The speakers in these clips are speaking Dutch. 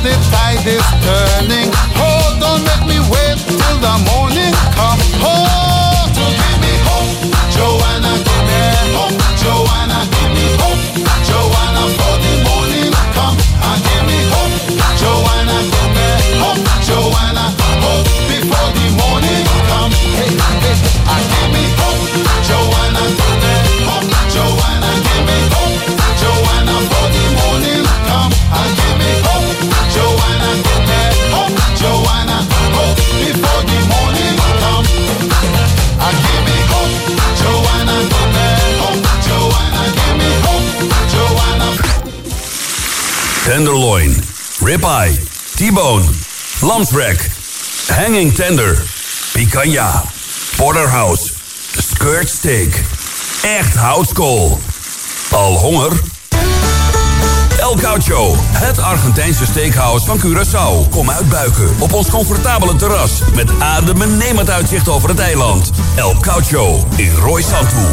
the tide is turning. Oh, don't let me wait till the morning come. Oh, to give me hope, Joanna, give me hope, Joanna, give me hope, Joanna, for the morning come. And give me hope, Joanna, give me hope, Joanna, hope before the morning come. Hey, hey, and give me hope, Joanna, give me hope, Joanna, give me hope, Joanna, for the morning come. And give me hope, Joanna, give me hope, Joanna, hope before the morning come. And give me hope, Joanna, give me hope, Joanna, give me hope, Joanna. Tenderloin, ribeye, T-bone, lamsbrack, hanging tender, picanha, porterhouse, skirt steak. Echt houtskool. Al honger? El Caucho, het Argentijnse steakhouse van Curaçao. Kom uitbuiken op ons comfortabele terras met adembenemend uitzicht over het eiland. El Caucho in Roy Santu.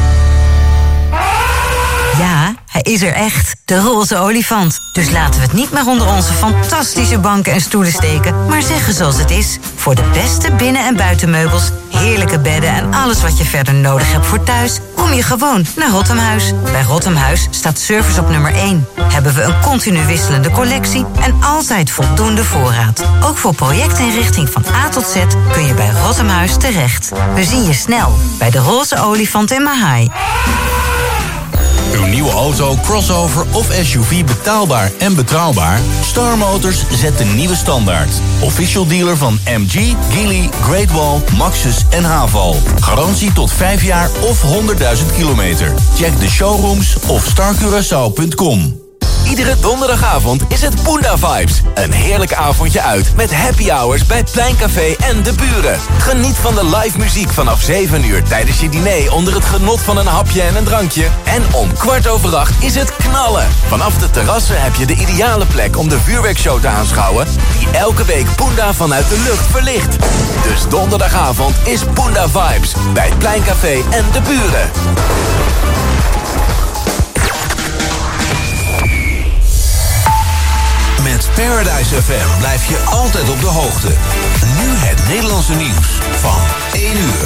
Ja, hij is er echt. De roze olifant. Dus laten we het niet meer onder onze fantastische banken en stoelen steken, maar zeggen zoals het is. Voor de beste binnen- en buitenmeubels, heerlijke bedden en alles wat je verder nodig hebt voor thuis, kom je gewoon naar Rottemhuis. Bij Rottemhuis staat service op nummer 1. Hebben we een continu wisselende collectie en altijd voldoende voorraad. Ook voor projectinrichting van A tot Z kun je bij Rottemhuis terecht. We zien je snel bij de roze olifant in Mahai. Uw nieuwe auto, crossover of SUV betaalbaar en betrouwbaar? Star Motors zet de nieuwe standaard. Official dealer van MG, Geely, Great Wall, Maxus en Haval. Garantie tot 5 jaar of 100.000 kilometer. Check de showrooms of starcuraçao.com. Iedere donderdagavond is het Poenda Vibes. Een heerlijk avondje uit met happy hours bij Pleincafé en de buren. Geniet van de live muziek vanaf 7 uur tijdens je diner onder het genot van een hapje en een drankje. En om 7:15 is het knallen. Vanaf de terrassen heb je de ideale plek om de vuurwerkshow te aanschouwen, die elke week Poenda vanuit de lucht verlicht. Dus donderdagavond is Poenda Vibes bij Pleincafé en de buren. Met Paradise FM blijf je altijd op de hoogte. Nu het Nederlandse nieuws van 1 uur.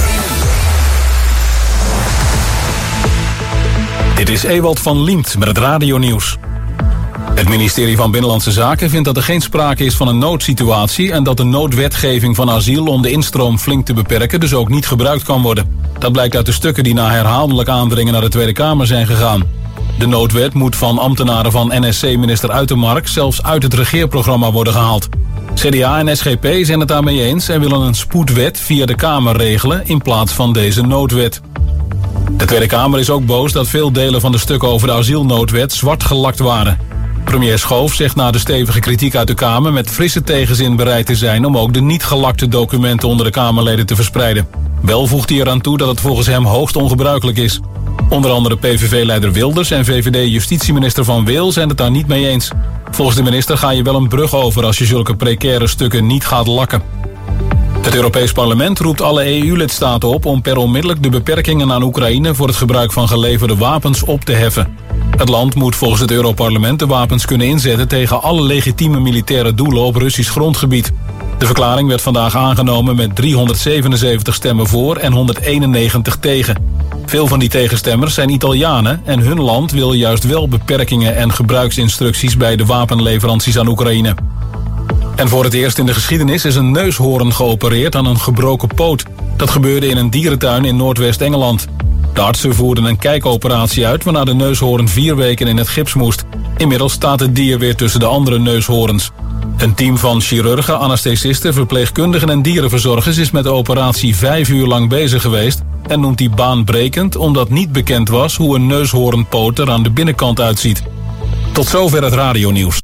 Dit is Ewald van Liemt met het radionieuws. Het ministerie van Binnenlandse Zaken vindt dat er geen sprake is van een noodsituatie en dat de noodwetgeving van asiel om de instroom flink te beperken dus ook niet gebruikt kan worden. Dat blijkt uit de stukken die na herhaaldelijk aandringen naar de Tweede Kamer zijn gegaan. De noodwet moet van ambtenaren van NSC-minister Uitermark zelfs uit het regeerprogramma worden gehaald. CDA en SGP zijn het daarmee eens en willen een spoedwet via de Kamer regelen in plaats van deze noodwet. De Tweede Kamer is ook boos dat veel delen van de stukken over de asielnoodwet zwart gelakt waren. Premier Schoof zegt na de stevige kritiek uit de Kamer met frisse tegenzin bereid te zijn om ook de niet gelakte documenten onder de Kamerleden te verspreiden. Wel voegt hij eraan toe dat het volgens hem hoogst ongebruikelijk is. Onder andere PVV-leider Wilders en VVD-justitieminister Van Weel zijn het daar niet mee eens. Volgens de minister ga je wel een brug over als je zulke precaire stukken niet gaat lakken. Het Europees Parlement roept alle EU-lidstaten op om per onmiddellijk de beperkingen aan Oekraïne voor het gebruik van geleverde wapens op te heffen. Het land moet volgens het Europarlement de wapens kunnen inzetten tegen alle legitieme militaire doelen op Russisch grondgebied. De verklaring werd vandaag aangenomen met 377 stemmen voor en 191 tegen. Veel van die tegenstemmers zijn Italianen en hun land wil juist wel beperkingen en gebruiksinstructies bij de wapenleveranties aan Oekraïne. En voor het eerst in de geschiedenis is een neushoorn geopereerd aan een gebroken poot. Dat gebeurde in een dierentuin in Noordwest-Engeland. De artsen voerden een kijkoperatie uit waarna de neushoorn 4 weken in het gips moest. Inmiddels staat het dier weer tussen de andere neushoorns. Een team van chirurgen, anesthesisten, verpleegkundigen en dierenverzorgers is met de operatie 5 uur lang bezig geweest en noemt die baanbrekend omdat niet bekend was hoe een neushoornpoot er aan de binnenkant uitziet. Tot zover het radionieuws.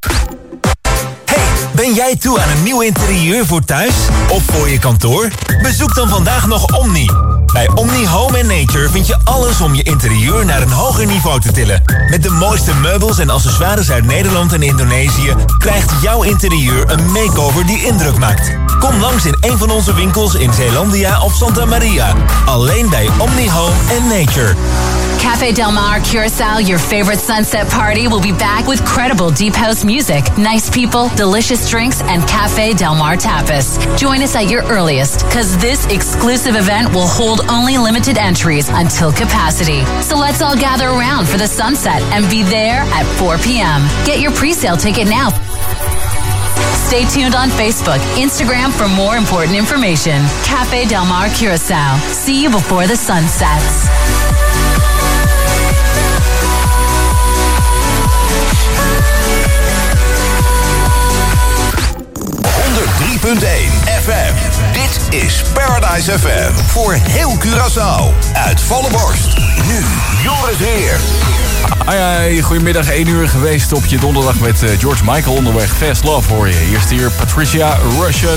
Ben jij toe aan een nieuw interieur voor thuis of voor je kantoor? Bezoek dan vandaag nog Omni. Bij Omni Home & Nature vind je alles om je interieur naar een hoger niveau te tillen. Met de mooiste meubels en accessoires uit Nederland en Indonesië krijgt jouw interieur een makeover die indruk maakt. Kom langs in een van onze winkels in Zeelandia of Santa Maria. Alleen bij Omni Home & Nature. Cafe Del Mar Curacao, your favorite sunset party, will be back with credible deep house music, nice people, delicious drinks, and Cafe Del Mar tapas. Join us at your earliest, because this exclusive event will hold only limited entries until capacity. So let's all gather around for the sunset and be there at 4 p.m. Get your pre-sale ticket now. Stay tuned on Facebook, Instagram for more important information. Cafe Del Mar Curacao. See you before the sun sets. 103.1 FM. Dit is Paradise FM. Voor heel Curaçao. Uit volle borst. Nu Joris Heer. Hi, goedemiddag, 1 uur geweest op je donderdag met George Michael onderweg. Fast Love hoor je. Eerst hier Patricia Russian.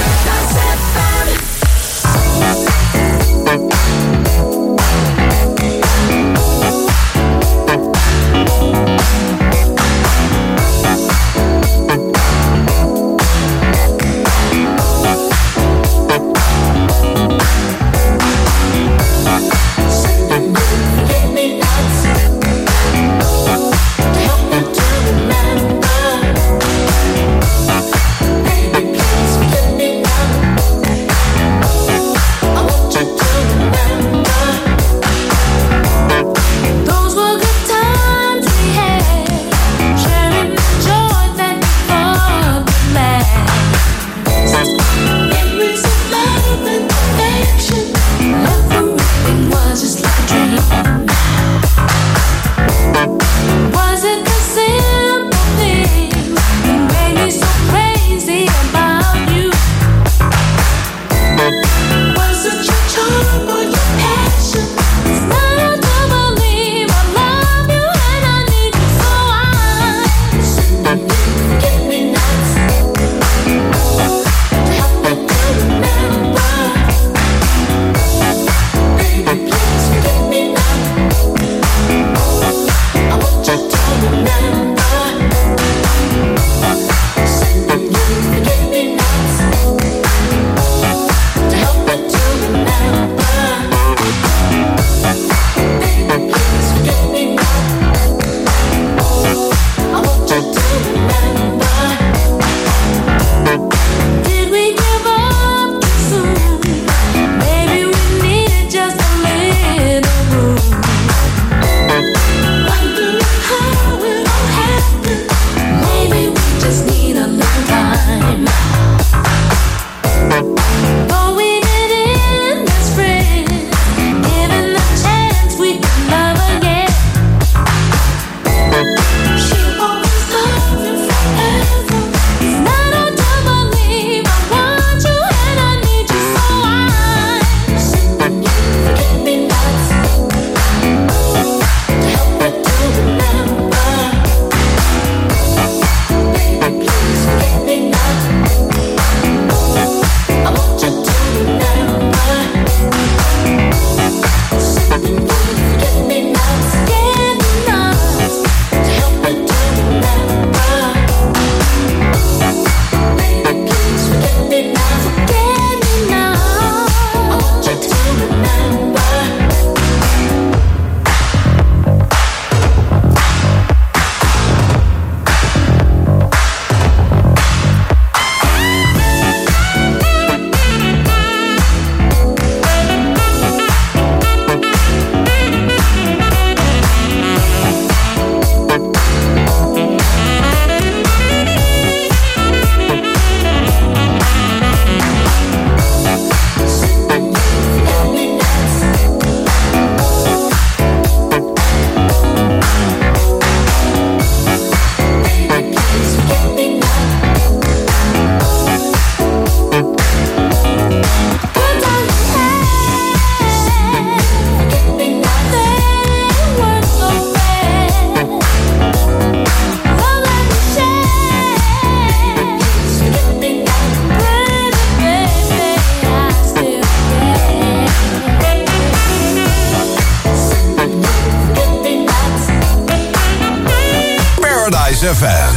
FM.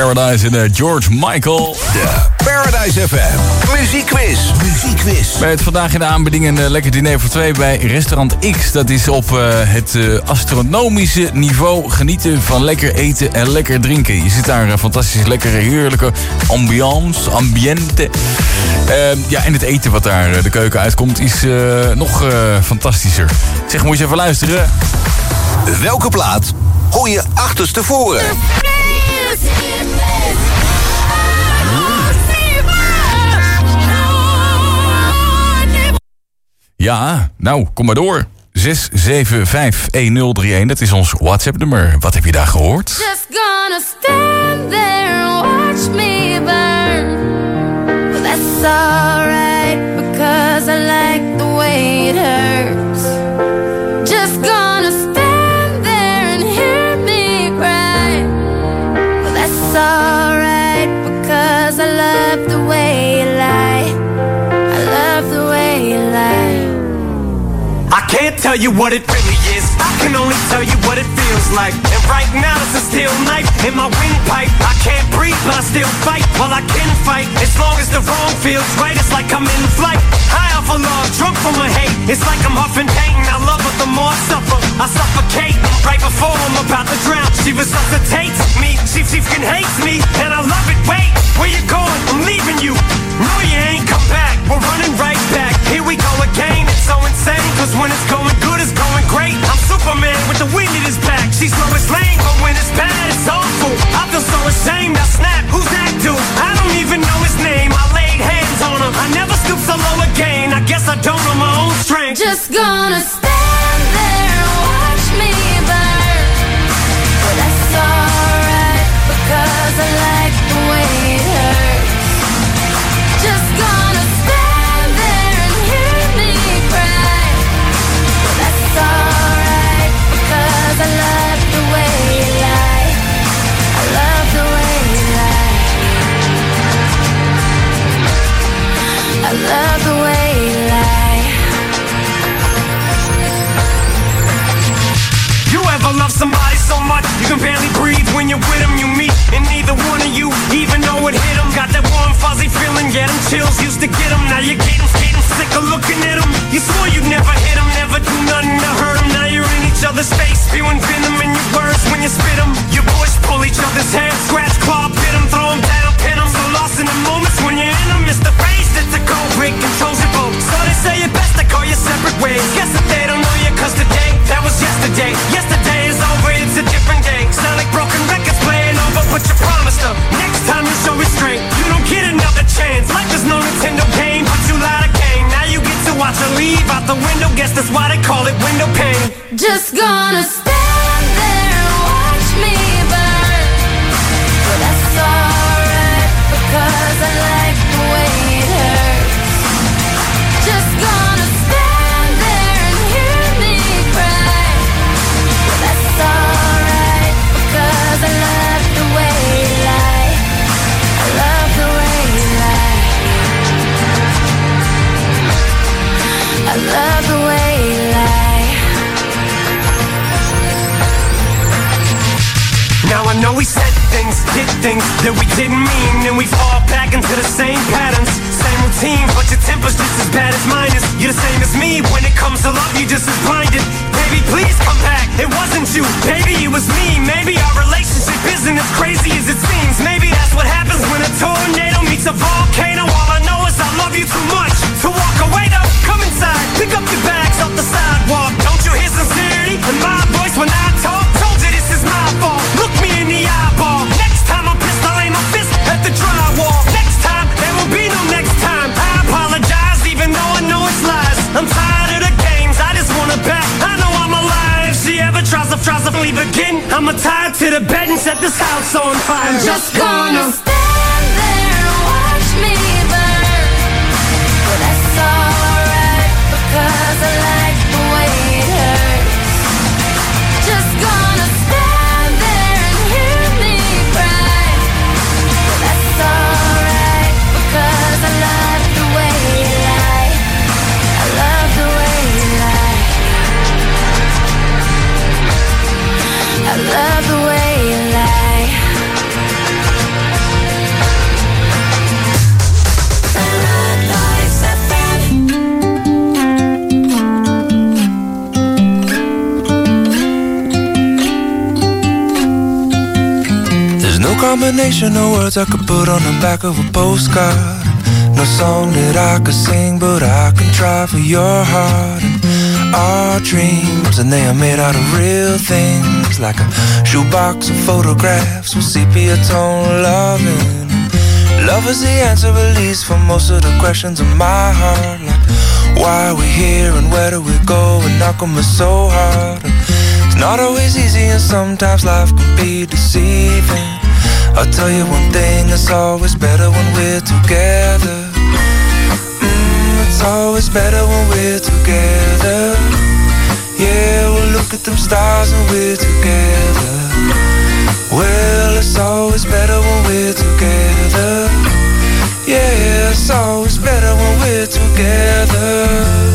Paradise en George Michael. De Paradise FM Muziekquiz. Bij het vandaag in de aanbieding een lekker diner voor twee bij restaurant X. Dat is op het astronomische niveau genieten van lekker eten en lekker drinken. Je zit daar fantastisch lekkere, heerlijke ambiente. En het eten wat daar de keuken uitkomt is nog fantastischer. Zeg, moet je eens even luisteren. Welke plaat hoor je achterstevoren? Ja, nou, kom maar door. 6751031, dat is ons WhatsApp-nummer. Wat heb je daar gehoord? Just gonna stand there and watch me burn. Well, that's alright, because I like the way it hurts. Just gonna stand there and hear me cry. Well, that's alright, because I love the way you lie. I love the way you lie. I can't tell you what it really is. I can only tell you what it feels like. And right now it's a steel knife in my windpipe. I can't breathe, but I still fight. Well, I can fight as long as the wrong feels right. It's like I'm in flight, high off of love, drunk from my hate. It's like I'm huffing pain. I love her the more I suffer. I suffocate right before I'm about to drown. She resuscitates me. She fucking hates me, and I love it. Wait, where you going? I'm leaving you. No, you ain't come back. We're running right back. Here we go again. It's so insane, cause when it's going good, it's going great. I'm Superman with the wind at his back. She's slow as lame, but when it's bad, it's awful. I feel so ashamed. I snap. Who's that dude? I don't even know his name. I laid hands on him. I never stoop so low again. I guess I don't know my own strength. Just gonna stand there and watch me burn. But that's alright, because I like the way it hurts. Just gonna stand there and hear me cry. But that's alright, because I love the way you lie. I love the way you lie. I love the way you lie. You ever love somebody so much you can barely breathe when you're with them? You meet and neither one of you even know it hit them. Got that warm fuzzy feeling, yeah, them chills used to get them. Now you're getting sick of looking at them. You swore you'd never hit them, never do nothing to hurt them. Now you're in each other's face, spewing venom in your words when you spit them. You push, pull each other's hair, scratch, claw, pit them, throw them down, pin them. So lost in the moments when you're in them. It's the phrase that's a cold break, controls your boat. So they say it best to call you separate ways. Guess that they don't know you, cause today, that was yesterday. Yesterday is over, it's a different day. Sound like broken records playing over, but you promised them next time you show restraint. You don't get another chance. Life is no Nintendo game, but you lied again. Now you get to watch her leave out the window. Guess that's why they call it window pane. Just gonna stand there and watch me burn. But that's alright, because I like the way it hurts. Just gonna stand there and hear me cry. But that's alright, because I love the way you lie. I love the way you lie. I love the way you lie. Now I know we said things, did things that we didn't mean, and we fall back into the same patterns, same routine, but your temper's just as bad as mine is. You're the same as me, when it comes to love, you're just as blinded. Baby, please come back, it wasn't you, baby, it was me. Maybe our relationship isn't as crazy as it seems. Maybe that's what happens when a tornado meets a volcano. All I know is I love you too much to walk away though. Come inside, pick up your bags off the sidewalk. Don't you hear sincerity in my voice when I talk? Told you this is my fault, look me in the eyeball. Next time I'm pissed, I'll aim my fist at the drywall. Next time, there will be no next time. I apologize even though I know it's lies. I'm tired of the games, I just wanna bet I know I'm alive. If she ever tries to leave again, I'ma tie her to the bed and set this house on fire. I'm just gonna stand there and watch me burn. But that's alright, because I like the way it hurts. Just gonna stand there and hear me cry. But that's alright, because I love the way you lie. I love the way you lie. I love the way you lie. combination of words I could put on the back of a postcard. No song that I could sing, but I can try for your heart. And our dreams, and they are made out of real things, like a shoebox of photographs with sepia tone loving. Love is the answer, at least, for most of the questions in my heart. Like, why are we here and where do we go? And how come it's so hard? And it's not always easy, and sometimes life can be deceiving. I'll tell you one thing, it's always better when we're together. It's always better when we're together. Yeah, we'll look at them stars when we're together. Well, it's always better when we're together. Yeah, it's always better when we're together.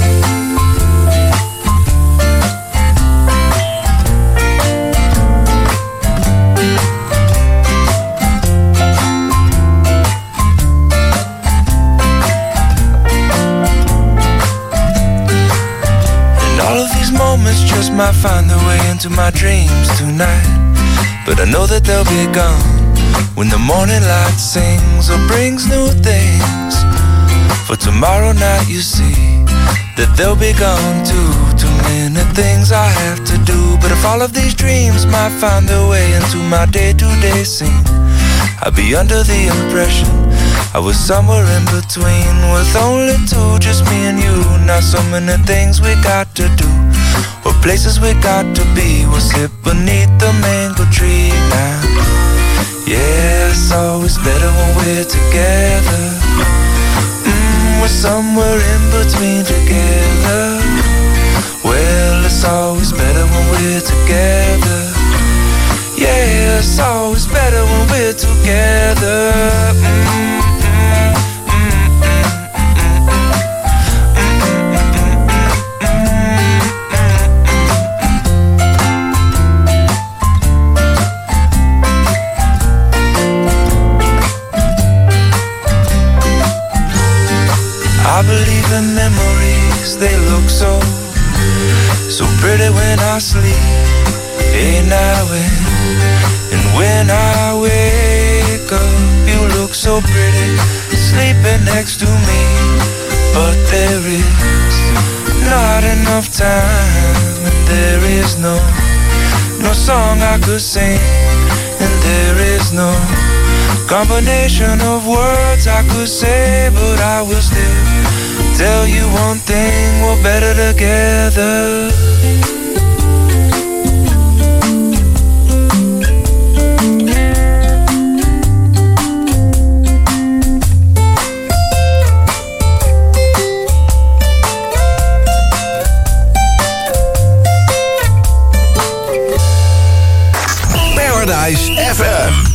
Moments just might find their way into my dreams tonight, but I know that they'll be gone when the morning light sings or brings new things. For tomorrow night you see that they'll be gone too. Too many things I have to do, but if all of these dreams might find their way into my day-to-day scene, I'd be under the impression I was somewhere in between, with only two, just me and you. Not so many things we got to do, or places we got to be. We'll sit beneath the mango tree now. Yeah, it's always better when we're together. We're somewhere in between together. Well, it's always better when we're together. Yeah, it's always better when we're together. I believe in memories, they look so pretty when I sleep. Hey, now and when I wake up, you look so pretty, sleeping next to me. But there is not enough time, and there is no song I could sing, and there is no combination of words I could say, but I will still tell you one thing, we're better together. Paradise FM.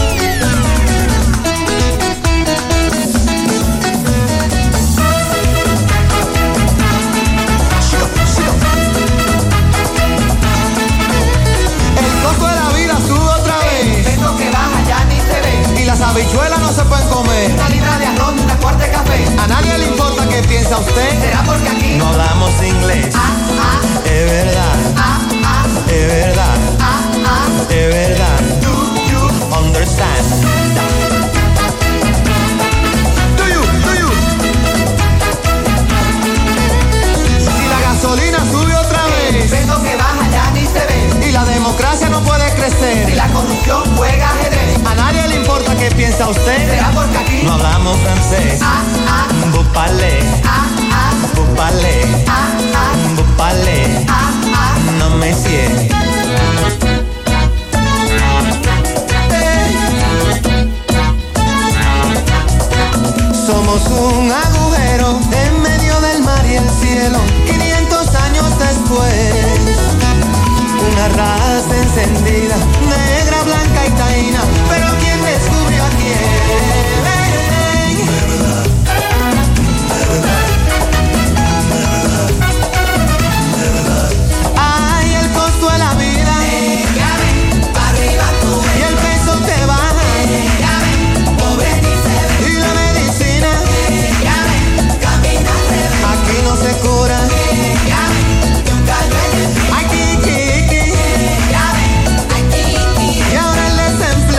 Las habichuelas no se pueden comer. Una libra de arroz y una cuarta de café. A nadie le importa qué piensa usted. ¿Será porque aquí no hablamos inglés? Es verdad. Es verdad. Es verdad. Do you understand? Do you? Si la gasolina sube otra vez, el peso que baja ya ni se ve. Y la democracia no puede crecer. Y la corrupción juega ajedrez. A nadie le importa qué piensa usted. ¿Será porque aquí no hablamos francés? Vous parlez. Vous parlez. Vous parlez. No me sigue. Somos un agujero en medio del mar y el cielo. 500 años después, una raza encendida, negra, blanca y taína. Pero ¿quién descubrió a quién? Ay, el costo de la vida. Ya ven, pa' arriba tú ves. Y el peso te baja. Ya ven, pobre ni se ve. Y la medicina. Ya ven, camina se ve. Aquí no se cura. Ya ven, de un gallo en el Ay, kiki. ya ven, ay, Y ahora el desempleo.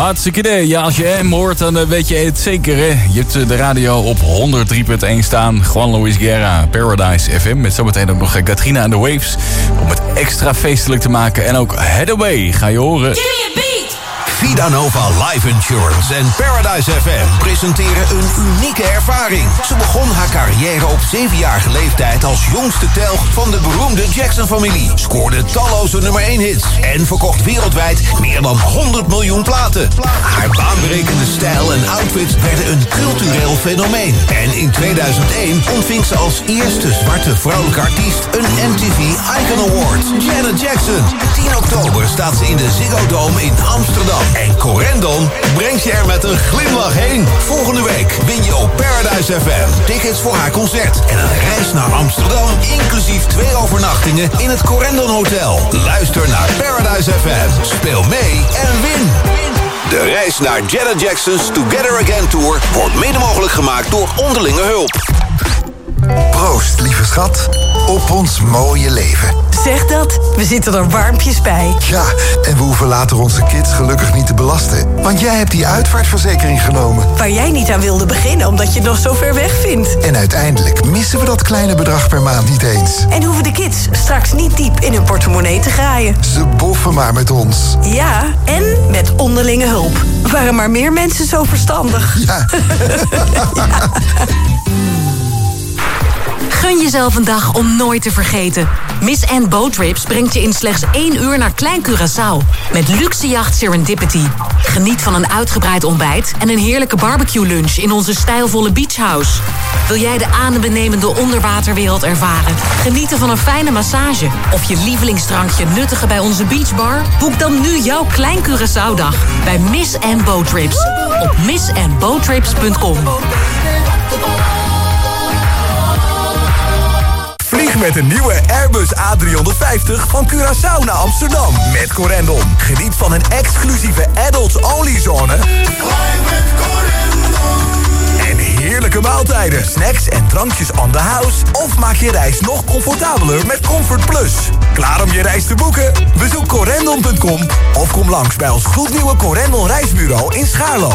Hartstikke idee. Ja, als je hem hoort, dan weet je het zeker, hè. Je hebt de radio op 103.1 staan. Juan Luis Guerra, Paradise FM. Met zometeen ook nog Katrina and the Waves. Om het extra feestelijk te maken. En ook Hathaway ga je horen. Give me a beat! Vidanova Life Insurance en Paradise FM presenteren een unieke ervaring. Ze begon haar carrière op 7-jarige leeftijd als jongste telg van de beroemde Jackson-familie. Scoorde talloze nummer 1 hits en verkocht wereldwijd meer dan 100 miljoen platen. Haar baanbrekende stijl en outfits werden een cultureel fenomeen. En in 2001 ontving ze als eerste zwarte vrouwelijke artiest een MTV Icon Award. Janet Jackson. 10 oktober staat ze in de Ziggo Dome in Amsterdam. En Corendon brengt je er met een glimlach heen. Volgende week win je op Paradise FM tickets voor haar concert en een reis naar Amsterdam, inclusief 2 overnachtingen in het Corendon Hotel. Luister naar Paradise FM, speel mee en win. De reis naar Janet Jackson's Together Again Tour wordt mede mogelijk gemaakt door Onderlinge Hulp. Proost, lieve schat, op ons mooie leven. Zeg dat, we zitten er warmpjes bij. Ja, en we hoeven later onze kids gelukkig niet te belasten. Want jij hebt die uitvaartverzekering genomen. Waar jij niet aan wilde beginnen, omdat je het nog zo ver weg vindt. En uiteindelijk missen we dat kleine bedrag per maand niet eens. En hoeven de kids straks niet diep in hun portemonnee te graaien. Ze boffen maar met ons. Ja, en met Onderlinge Hulp. Waren maar meer mensen zo verstandig. Ja. Ja. Gun jezelf een dag om nooit te vergeten. Miss Anne Boat Trips brengt je in slechts 1 uur naar Klein Curaçao. Met luxe jacht Serendipity. Geniet van een uitgebreid ontbijt en een heerlijke barbecue lunch in onze stijlvolle beachhouse. Wil jij de adembenemende onderwaterwereld ervaren? Genieten van een fijne massage? Of je lievelingsdrankje nuttigen bij onze beachbar? Boek dan nu jouw Klein Curaçao-dag bij Miss Anne Boat Trips. Op missandboattrips.com. Vlieg met een nieuwe Airbus A350 van Curaçao naar Amsterdam. Met Corendon. Geniet van een exclusieve adults-only zone. En heerlijke maaltijden, snacks en drankjes on the house. Of maak je reis nog comfortabeler met Comfort Plus. Klaar om je reis te boeken? Bezoek corendon.com of kom langs bij ons gloednieuwe Corendon reisbureau in Schaarlo.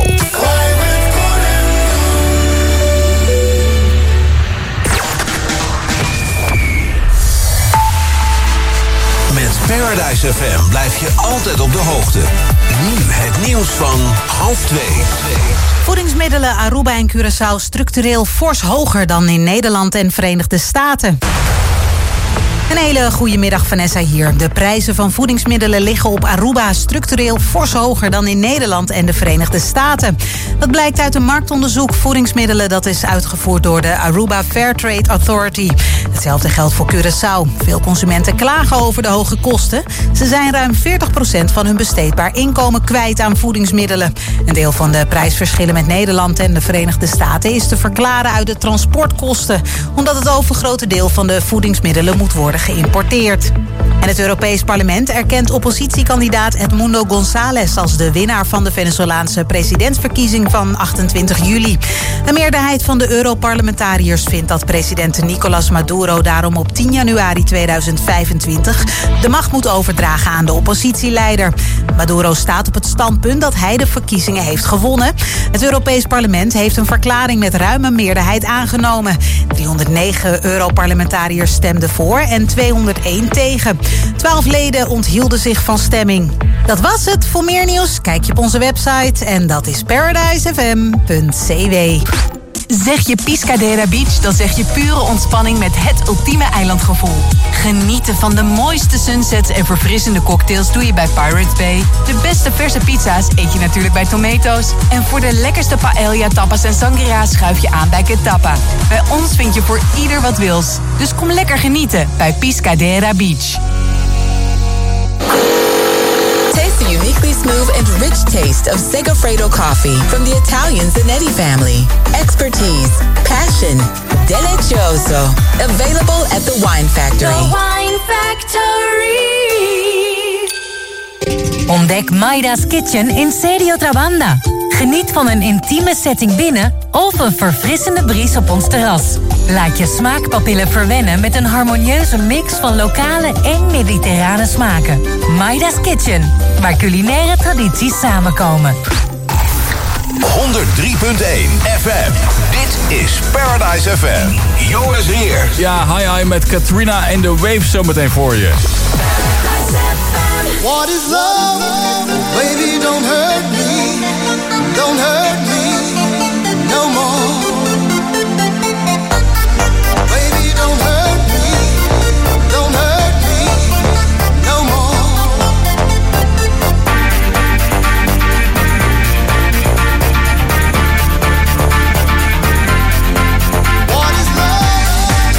Met Paradise FM blijf je altijd op de hoogte. Nu het nieuws van 1:30. Voedingsmiddelen Aruba en Curaçao structureel fors hoger dan in Nederland en Verenigde Staten. Een hele goede middag, Vanessa hier. De prijzen van voedingsmiddelen liggen op Aruba structureel fors hoger dan in Nederland en de Verenigde Staten. Dat blijkt uit een marktonderzoek voedingsmiddelen dat is uitgevoerd door de Aruba Fairtrade Authority. Hetzelfde geldt voor Curaçao. Veel consumenten klagen over de hoge kosten. Ze zijn ruim 40% van hun besteedbaar inkomen kwijt aan voedingsmiddelen. Een deel van de prijsverschillen met Nederland en de Verenigde Staten is te verklaren uit de transportkosten, omdat het overgrote deel van de voedingsmiddelen moet worden geïmporteerd. En het Europees Parlement erkent oppositiekandidaat Edmundo González als de winnaar van de Venezolaanse presidentsverkiezing van 28 juli. Een meerderheid van de Europarlementariërs vindt dat president Nicolás Maduro daarom op 10 januari 2025 de macht moet overdragen aan de oppositieleider. Maduro staat op het standpunt dat hij de verkiezingen heeft gewonnen. Het Europees Parlement heeft een verklaring met ruime meerderheid aangenomen. 309 Europarlementariërs stemden voor en 201 tegen. 12 leden onthielden zich van stemming. Dat was het. Voor meer nieuws kijk je op onze website en dat is paradisefm.cw. Zeg je Piscadera Beach, dan zeg je pure ontspanning met het ultieme eilandgevoel. Genieten van de mooiste sunsets en verfrissende cocktails doe je bij Pirates Bay. De beste verse pizza's eet je natuurlijk bij Tomato's. En voor de lekkerste paella, tapas en sangria schuif je aan bij Ketapa. Bij ons vind je voor ieder wat wils. Dus kom lekker genieten bij Piscadera Beach. Taste the uniquely smooth and rich taste of Segafredo coffee from the Italian Zanetti family. Expertise, passion, delicioso. Available at the Wine Factory. The Wine Factory. Ontdek Maida's Kitchen in Sedio Trabanda. Geniet van een intieme setting binnen of een verfrissende bries op ons terras. Laat je smaakpapillen verwennen met een harmonieuze mix van lokale en mediterrane smaken. Maida's Kitchen, waar culinaire tradities samenkomen. 103.1 FM. Dit is Paradise FM. Joris Heers. Ja, hi met Katrina en The Waves zometeen voor je. What is love? Baby, don't hurt me. Don't hurt me no more. Baby, don't hurt me. Don't hurt me no more. What is love?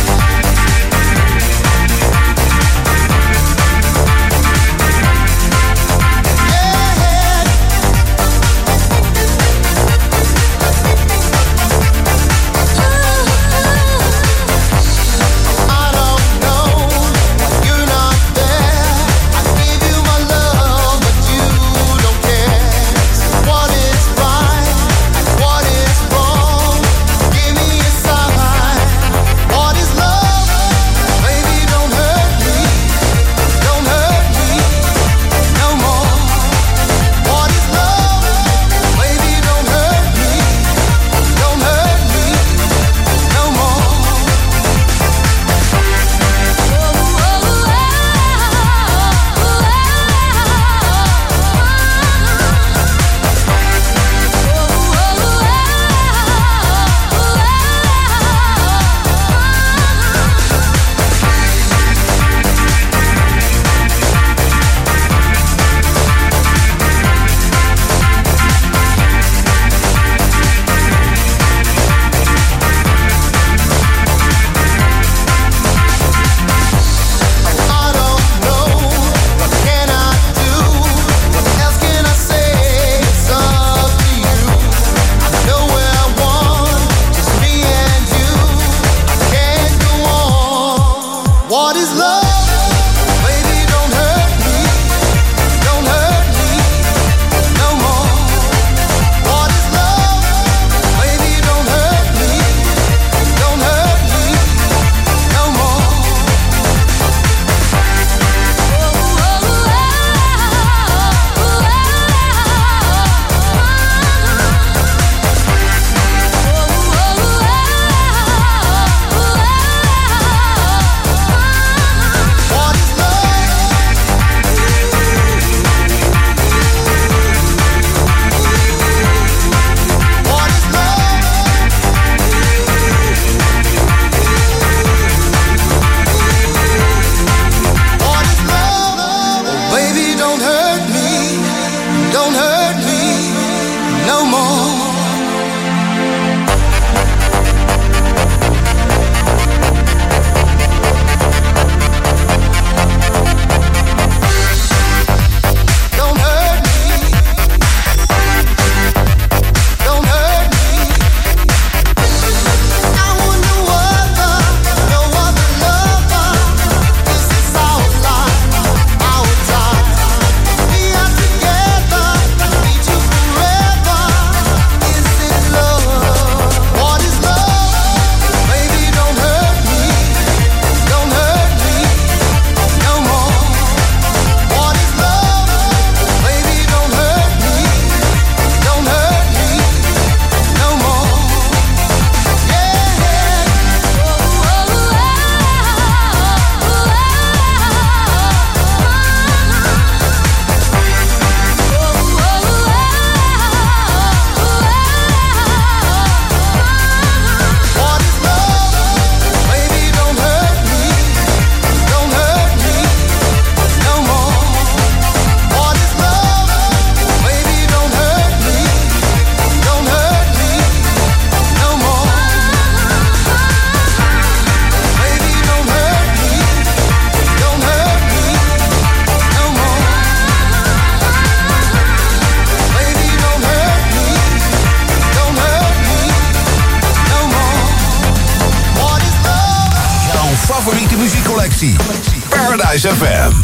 muziekcollectie. Paradise FM.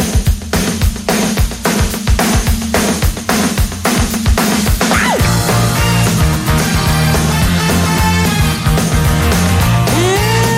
Yeah.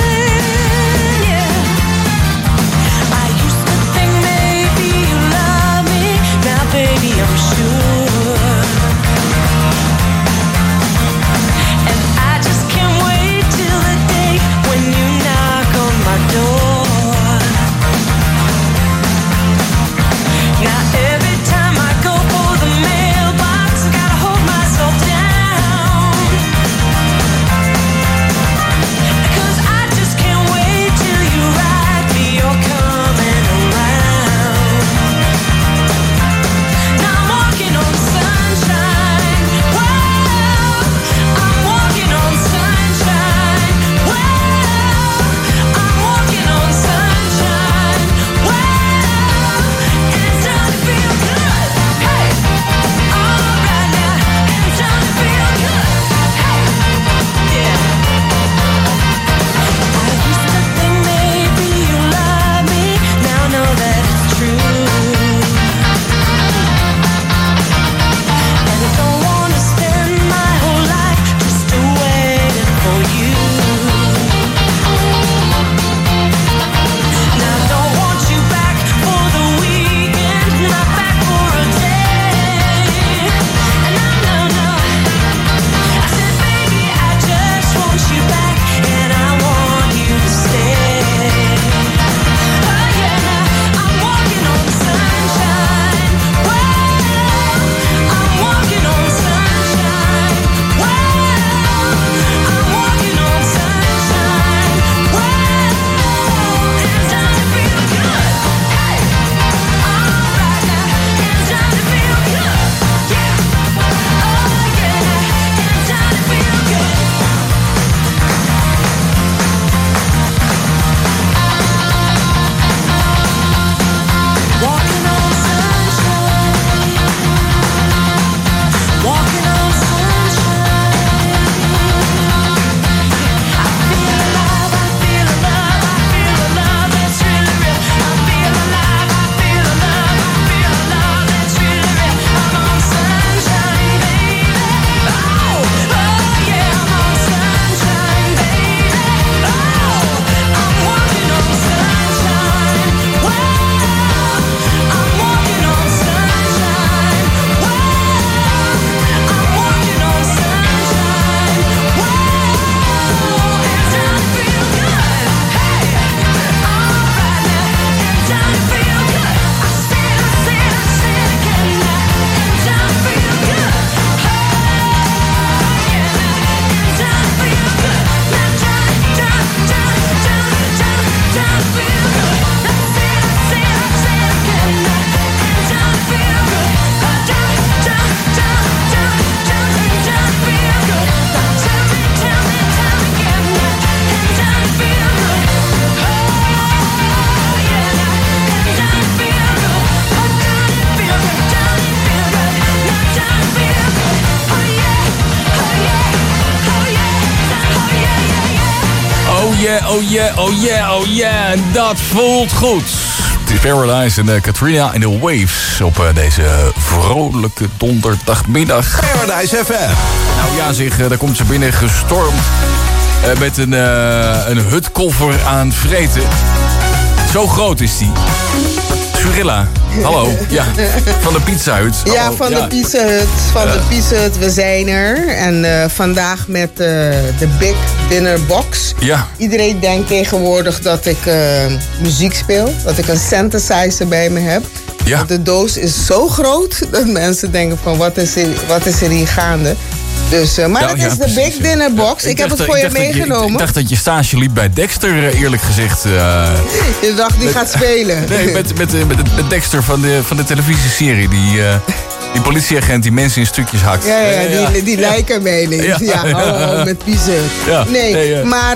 yeah, oh yeah, oh yeah, oh yeah. Dat voelt goed. Het is Paradise en Katrina in the Waves op deze vrolijke donderdagmiddag. Paradise FM. Nou ja, zeg, daar komt ze binnen gestormd met een hutkoffer aan het vreten. Zo groot is die. Surilla, hallo. Ja, van de Pizza Hut. Hallo. Ja, van de Pizza Hut. De Pizza Hut, we zijn er. En vandaag met de Big Dinner Box. Ja. Iedereen denkt tegenwoordig dat ik muziek speel. Dat ik een synthesizer bij me heb. Ja. Want de doos is zo groot dat mensen denken van wat is er hier gaande. Dus, maar het is de Big Dinner Box. Ik heb het voor je meegenomen. Ik dacht dat je stage liep bij Dexter, eerlijk gezegd. Je dacht, die gaat spelen. Nee, met Dexter van de televisieserie. Die politieagent die mensen in stukjes hakt. Ja, die lijken mij niet. Ja, met Pizza. Ja, maar...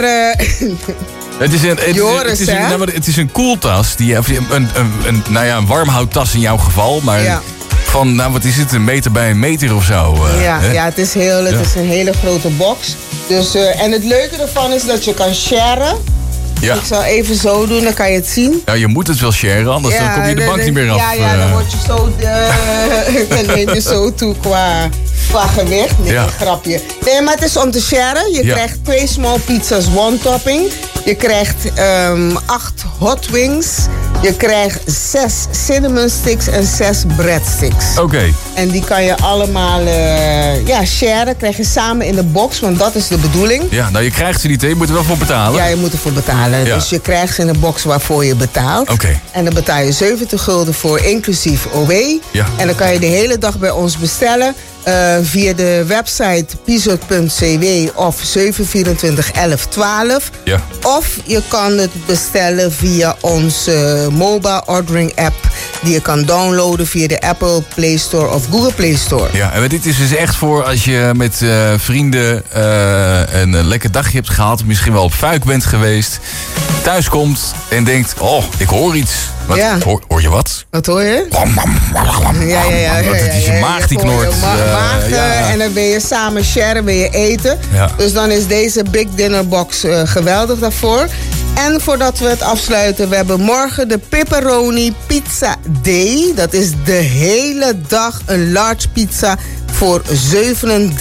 Het is een koeltas. Een warmhouttas in jouw geval. Maar van, wat is het, een meter bij een meter of zo. Het is een hele grote box. Dus, en het leuke ervan is dat je kan sharen. Ja. Ik zal even zo doen, dan kan je het zien. Ja, je moet het wel sharen, anders dan kom je de bank niet meer af. Ja, dan word je zo... dan neem je zo toe qua gewicht. Nee, een grapje. Nee, maar het is om te sharen. Je krijgt 2 small pizzas, 1 topping. Je krijgt 8 hot wings. Je krijgt 6 cinnamon sticks en 6 breadsticks. Oké. En die kan je allemaal sharen. Krijg je samen in de box, want dat is de bedoeling. Ja, nou je krijgt ze niet, hè? Je moet er wel voor betalen. Ja, je moet ervoor betalen. Ja. Dus je krijgt ze in de box waarvoor je betaalt. Oké. En dan betaal je 70 gulden voor, inclusief OW. Ja. En dan kan je de hele dag bij ons bestellen. Via de website pizot.cw of 724 11 12. Ja. Of je kan het bestellen via onze mobile ordering app. Die je kan downloaden via de Apple Play Store of Google Play Store. Ja, en dit is dus echt voor als je met vrienden een lekker dagje hebt gehad. Misschien wel op fuik bent geweest. Thuis komt en denkt, oh, ik hoor iets. Wat? Ja. Hoor je wat? Wat hoor je? Ja. Het is je maag die knort. En dan ben je samen sharen, ben je eten. Ja. Dus dan is deze Big Dinner Box geweldig daarvoor. En voordat we het afsluiten, we hebben morgen de Pepperoni Pizza Day. Dat is de hele dag een large pizza voor $37,50.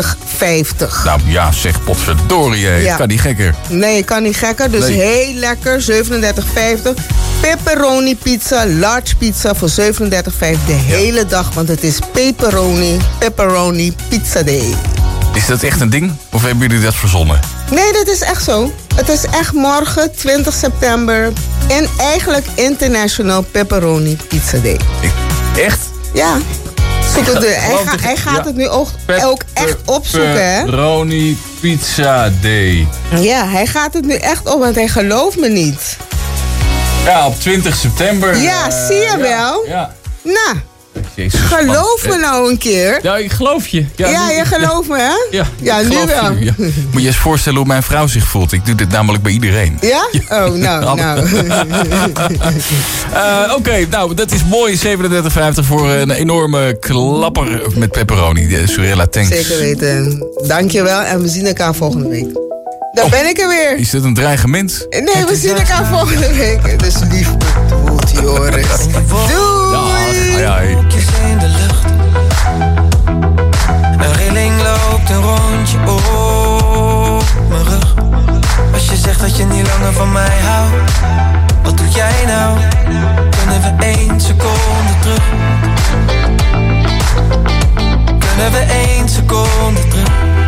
Nou ja, zeg potverdorie, ja. Kan niet gekker. Nee, kan niet gekker. Dus heel lekker, $37,50. Pepperoni pizza, large pizza voor $37,50 de hele dag. Want het is Pepperoni Pizza Day. Is dat echt een ding? Of hebben jullie dat verzonnen? Nee, dat is echt zo. Het is echt morgen, 20 september. En eigenlijk International Pepperoni Pizza Day. Echt? Ja. Hij gaat het nu ook echt opzoeken, hè? Pepperoni Pizza Day. Ja, hij gaat het nu echt op, want hij gelooft me niet. Ja, op 20 september. Ja, zie je wel? Ja. Nou, Jezus, geloof me nou een keer. Ja, ik geloof je. Ja, je gelooft me, hè? Ja, nu wel. Ja. Moet je eens voorstellen hoe mijn vrouw zich voelt. Ik doe dit namelijk bij iedereen. Ja? Oh, nou. Oké, nou, dat is mooi. $37,50 voor een enorme klapper met pepperoni. Surilla, thanks. Zeker weten. Dankjewel en we zien elkaar volgende week. Daar ben ik er weer. Is dit een dreigement? Nee, we zien elkaar volgende week. Dus lief bedoeld, Joris. Doei! Ai. In de lucht. Een rilling loopt een rondje op mijn rug. Als je zegt dat je niet langer van mij houdt, wat doe jij nou? Kunnen we 1 seconde terug? Kunnen we 1 seconde terug?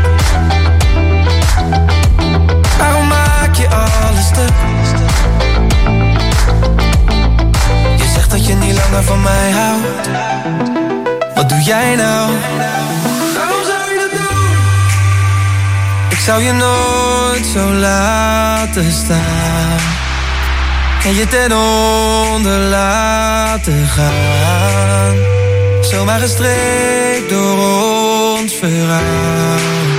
Waarom maak je alles stuk? Je zegt dat je niet langer van mij houdt. Wat doe jij nou? Waarom zou je dat doen? Ik zou je nooit zo laten staan en je ten onder laten gaan. Zomaar gestreekt door ons verhaal.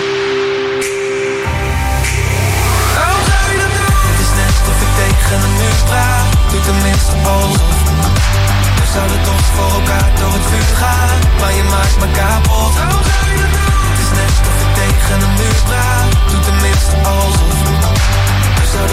Tegen een muur praat, doe tenminste alsof. We zouden toch voor elkaar door het vuur gaan, maar je maakt me kapot. Het is net of ik tegen een muur praat, doe tenminste alsof. We zouden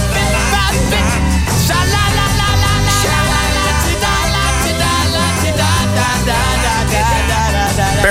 Sha la la la la la la la la la la la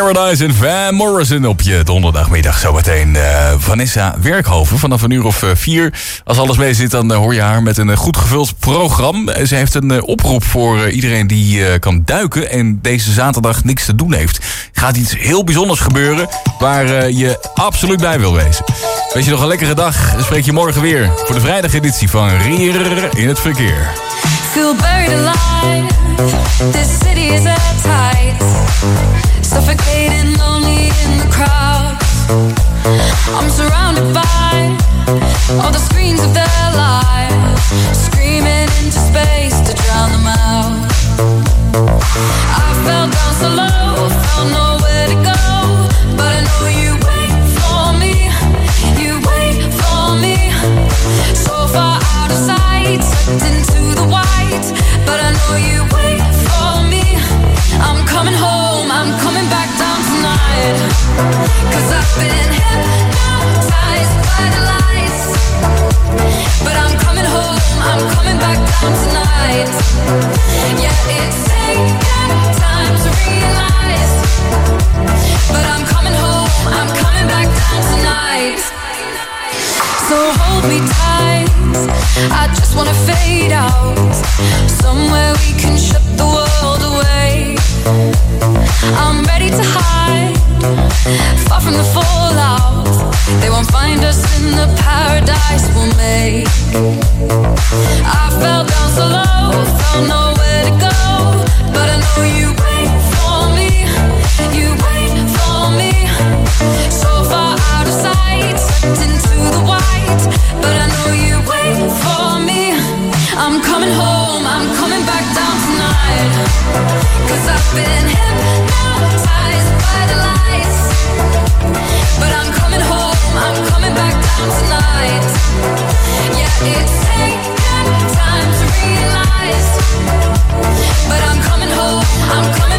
Paradise en Van Morrison op je donderdagmiddag. Zometeen Vanessa Werkhoven vanaf 4:00. Als alles mee zit, dan hoor je haar met een goed gevuld programma. Ze heeft een oproep voor iedereen die kan duiken en deze zaterdag niks te doen heeft. Gaat iets heel bijzonders gebeuren waar je absoluut bij wil wezen. Wens je nog een lekkere dag. Dan spreek je morgen weer voor de vrijdageditie van Rier in het Verkeer. Feel buried alive. This city is at tight. Suffocating, lonely in the crowd. I'm surrounded by all the screens of their lives, screaming into space to drown them out. I fell down so low, found nowhere to go, but I know you wait for me. You wait for me. So far out of sight, sucked into the white, but I know you wait for me. I'm coming home, I'm coming back down tonight, 'cause I've been hypnotized by the lights, but I'm coming home, I'm coming back down tonight. Yeah, it's taken time to realize, but I'm coming home, I'm coming back down tonight. So hold me tight, I just wanna fade out, somewhere we can shut the world away. I'm ready to hide, far from the fallout. They won't find us in the paradise we'll make. I fell down so low, found nowhere to go, but I know you wait for me. You wait for me. So far out of sight, sucked into the white, but I know you wait for me. I'm coming home, I'm coming back down tonight, 'cause I've been hypnotized by the lights, but I'm coming home, I'm coming back down tonight. Yeah, it's taken time to realize, but I'm coming home, I'm coming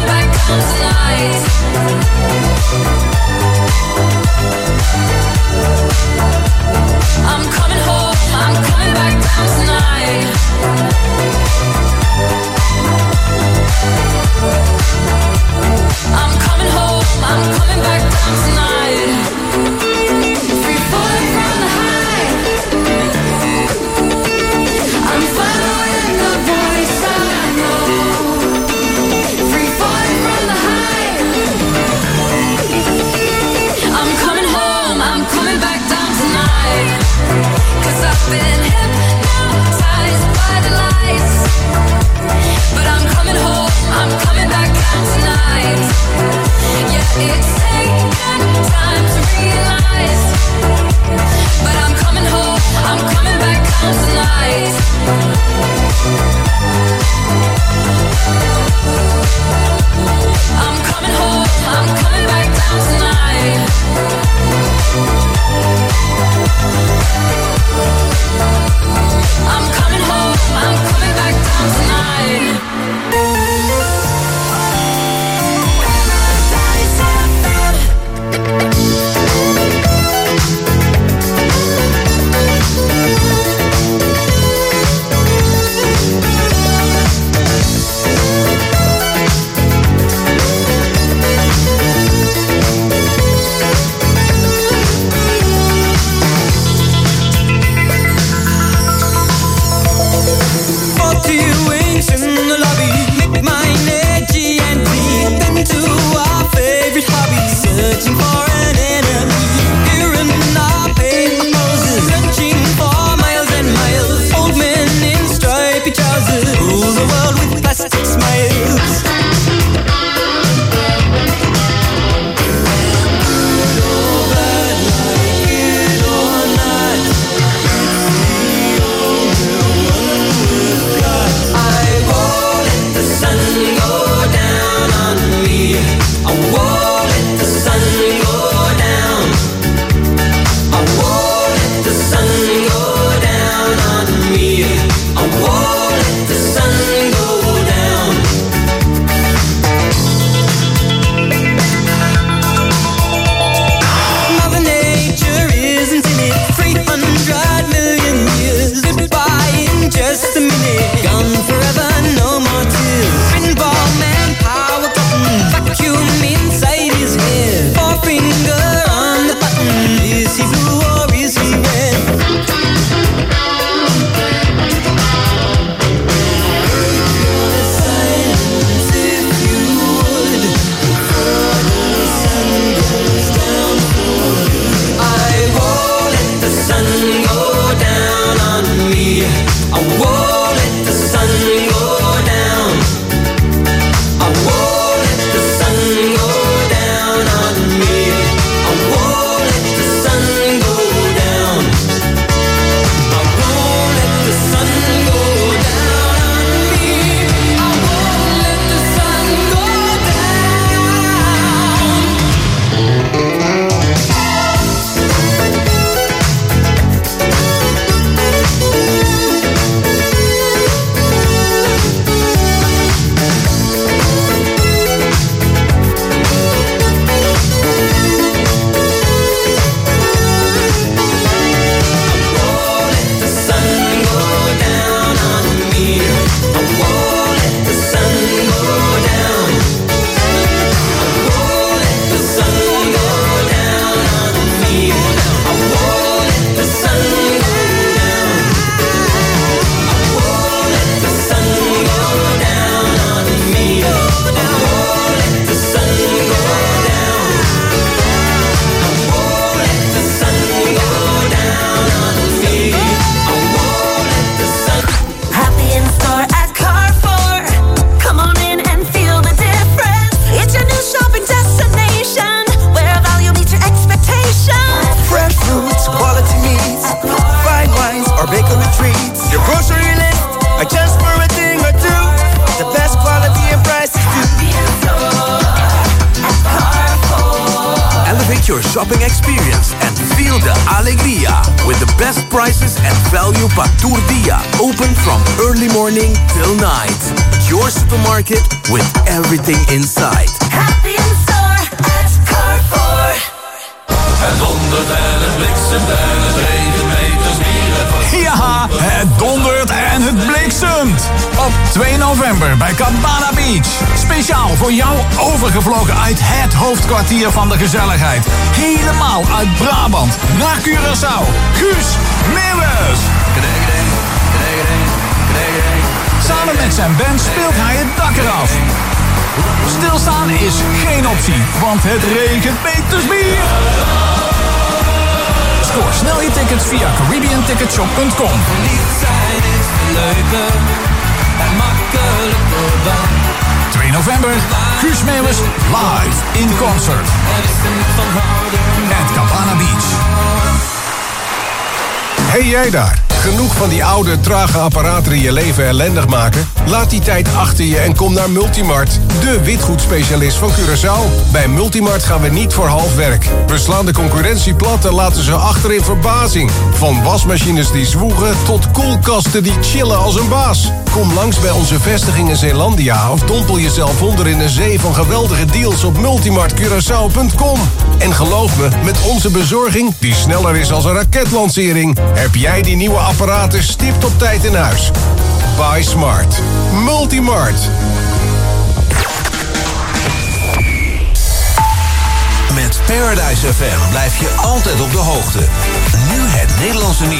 shopping experience and feel the alegría with the best prices and value pa' tour dia. Open from early morning till night. Your supermarket with everything inside. Happy in store at Carrefour. Het dondert en het bliksemt en het regent meters mieren. Ja, het dondert en het bliksemt. Op 2 november bij Cabana Beach. Speciaal voor jou overgevlogen uit het hoofdkwartier van de gezelligheid. Helemaal uit Brabant naar Curaçao. Guus Meeuwis. Samen met zijn band speelt hij het dak eraf. Stilstaan is geen optie, want het regent meters bier. Scoor snel je tickets via CaribbeanTicketShop.com. Verliefd zijn is leuken en makkelijk voorbij. 2 november, Guus Meeuwis live in concert. Er is er niet van houden. At Cabana Beach. Hey jij daar, genoeg van die oude, trage apparaten die je leven ellendig maken? Laat die tijd achter je en kom naar Multimart, de witgoedspecialist van Curaçao. Bij Multimart gaan we niet voor half werk. We slaan de concurrentie plat en laten ze achter in verbazing. Van wasmachines die zwoegen tot koelkasten die chillen als een baas. Kom langs bij onze vestiging in Zeelandia of dompel jezelf onder in een zee van geweldige deals op multimartcuraçao.com. En geloof me, met onze bezorging, die sneller is als een raketlancering, heb jij die nieuwe apparaten stipt op tijd in huis. Buy smart. Multimart. Met Paradise FM blijf je altijd op de hoogte. Nu het Nederlandse nieuws.